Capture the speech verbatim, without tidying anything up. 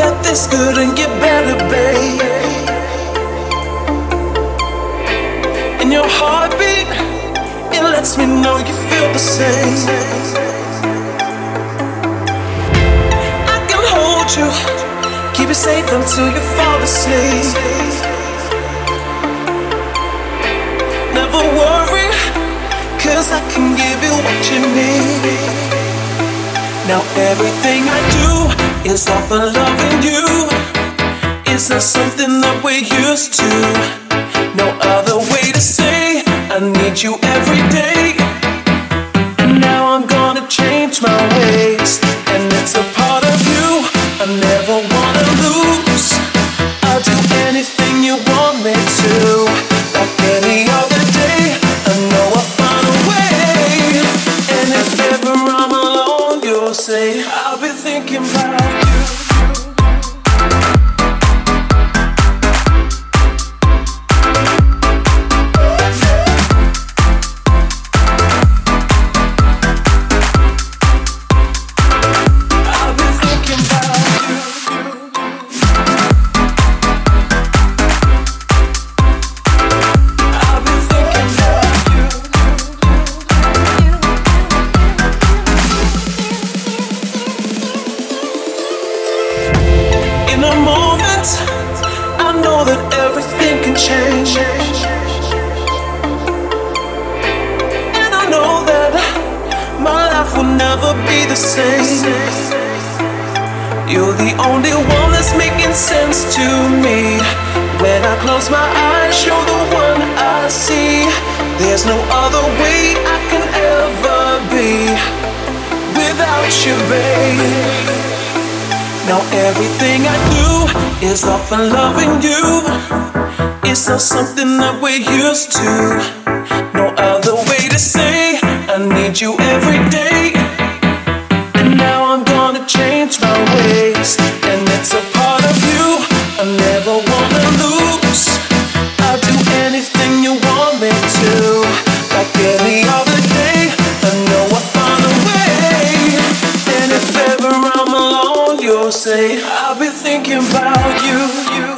that this couldn't get better, babe. And your heartbeat, it lets me know you feel the same. I can hold you, keep you safe until you fall asleep. Never worry, cause I can give you what you need. Now everything I do is all for loving you. It's not something that we're used to. No other way to say I need you every day. And now I'm gonna change my ways, and it's a part of you I never wanna lose. I'll do anything you want me to. Like any other day, I know I'll find a way. And if ever I'm alone, you'll say I'll be thinking about you. In a moment, I know that everything can change. And I know that my life will never be the same. You're the only one that's making sense to me. When I close my eyes, you're the one I see. There's no other way I can ever be without you, babe. Now everything I do is all for loving you. It's not something that we're used to. No other way to say I need you every day. And now I'm gonna change my ways, and it's a part of you I never wanna lose. I'll do anything you want me to. Like any other day, I know I'll find a way. And if ever I'm alone, you'll say I'll be thinking about you.